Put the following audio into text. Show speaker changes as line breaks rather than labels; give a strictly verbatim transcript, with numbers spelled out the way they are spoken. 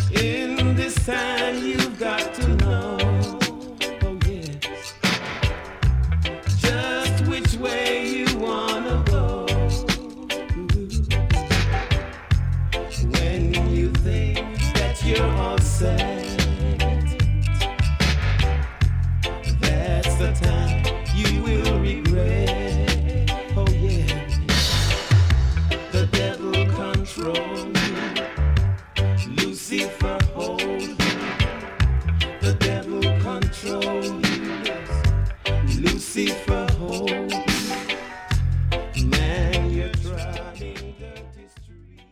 In this time you've got to know, oh yes, just which way you wanna go. When you think that you're all set, that's the time you will